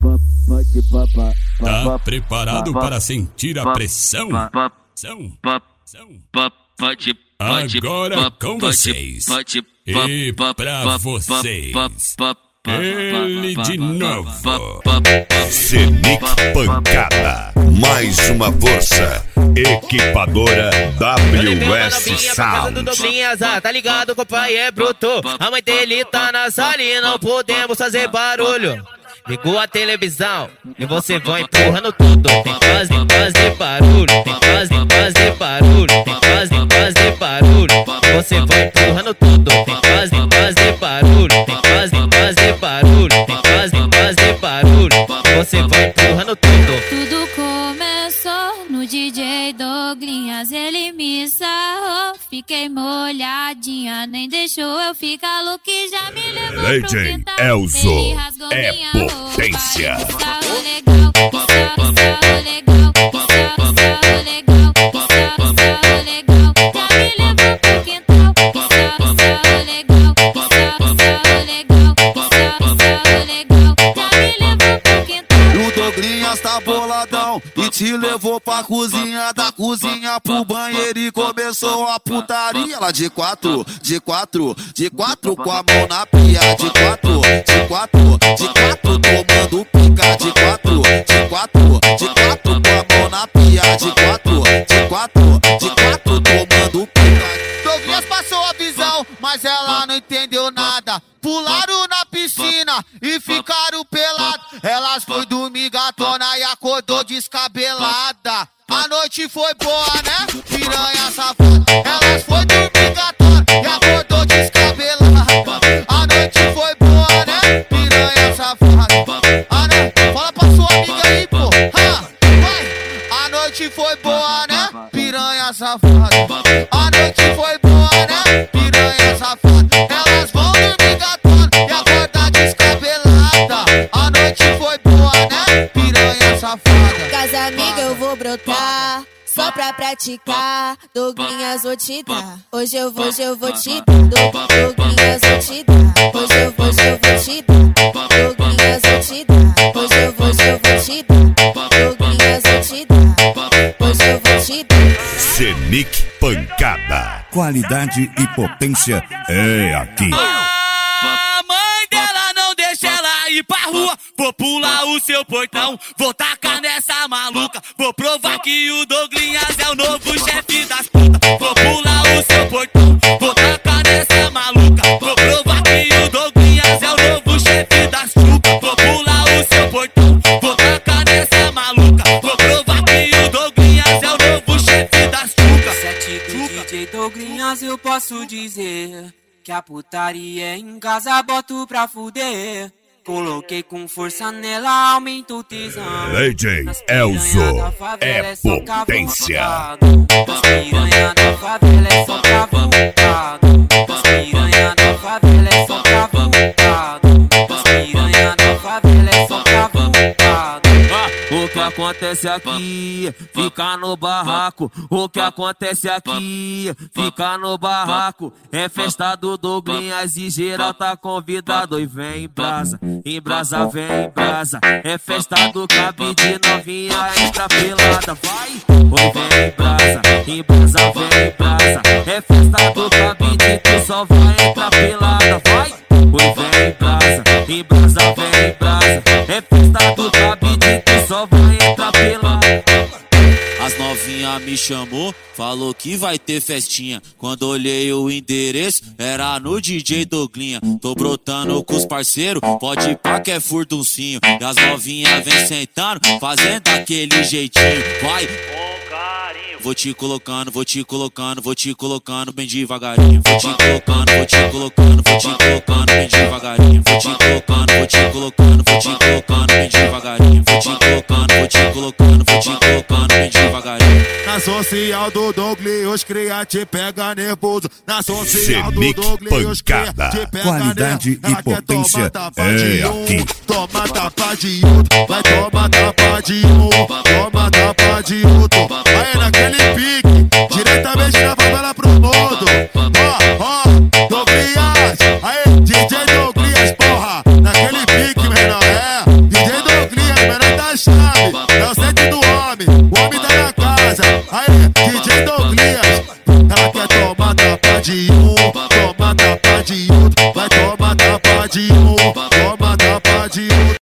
Tá preparado para sentir a pressão? Agora com vocês. E pra vocês. Ele de novo. Senic Pancada. Mais uma força. Equipadora WS Sound. Tá ligado que o pai é bruto. A mãe dele tá na sala e não podemos fazer barulho. Ligou a televisão e você vai empurrando tudo. Tem fazer barulho. Tem fazer barulho. Tem fazer barulho. Você vai empurrando tudo. Tem fazer barulho. Tem fazer barulho. Tem fazer barulho. Você vai empurrando tudo. Tudo começou no DJ Douglinhas. Ele me sarrou, fiquei molhadinha. Nem deixou eu ficar louco e já me levou pro quintal. Elzo Ele rasgou é minha potência. roupa. Sarro legal, sarro legal, sarro legal, sarro legal. Já me levou pro quintal. Sarro legal, sarro legal, sarro legal. Já me levou pro quintal. O Douglinhas tá boladão e te levou pra cozinha, da cozinha pro banheiro e começou a putaria. Ela de quatro com a mão na pia. De quatro, tomando pica. De quatro com a mão na pia. De quatro, tomando pica. Douglinhas passou a visão, mas ela não entendeu nada. Pularam na piscina e ficaram pelados. Elas foi dormir gatona e acordou descabelada. A noite foi boa, né? Piranha safada. Elas foi dormir gatona e acordou descabelada. A noite foi boa, né? Piranha safada. Ah, né? Fala pra sua amiga aí, pô. Vai. A noite foi boa, né? Piranha safada. A noite foi boa, né? Piranha safada. Elas vão dormir gatona e acordar descabelada. A noite foi boa, né? Piranha safada. Casa amiga eu vou brotar, só pra praticar. Douglinhas vou te dar. Hoje eu vou te dar. Douglinhas vou te dar. Hoje eu vou te dar. Douglinhas vou te dar. Hoje eu vou te dar. Douglinhas vou te dar. Hoje eu vou te dar. Senic Pancada. Qualidade e potência é aqui. A mãe dela não deixa ela ir pra rua. Vou pular o seu portão, vou tacar nessa maluca. Vou provar que o Douglinhas é o novo chefe das putas. Vou pular o seu portão, vou tacar nessa maluca. Vou provar que o Douglinhas é o novo chefe das chupas. Vou pular o seu portão, vou tacar nessa maluca. Vou provar que o Douglinhas é o novo chefe das chupas. Sete do DJ Douglinhas eu posso dizer que a putaria em casa boto pra fuder. Coloquei com força nela, aumenta o tesão. DJ Elzo é potência. As piranha da favela é só cavucado. As piranha da favela é só cavucado. As piranha da favela é só cavucado. O que acontece aqui, fica no barraco. O que acontece aqui, fica no barraco. É festa do Douglinhas e geral tá convidado. E vem em brasa, vem em brasa. É festa do cabide, novinha entra pelada. Vai, oi vem em brasa, vem em brasa. É festa do cabide, tu só vai entrar pelada. Vai, oi vem em brasa, vem em brasa. É festa do cabide, tu só vai entrar pelada. As novinha me chamou, falou que vai ter festinha. Quando olhei o endereço, era no DJ Douglinha. Tô brotando com os parceiros, pode ir pra que é furduncinho. E as novinha vem sentando, fazendo aquele jeitinho. Vai, com carinho. Vou te colocando bem devagarinho. Vou te colocando bem devagarinho. Vou te colocando bem devagarinho. Vou te colocando bem devagarinho. Na social do Douglas, os cria te pega nervoso. Na social do Senic Douglas, os cria Pancada. te pega Qualidade e potência é aqui. Toma tapa de outro, vai tomar tapa de um. Toma tapa de outro. Aí naquele pique, diretamente da favela pro mundo. Ó, Douglas, aí DJ Douglas, porra. Naquele pique, menor, DJ Douglas. nome tá na casa. Aí, DJ Douglas. Ela quer tomar tapa de um, toma tapa de outro. Vai tomar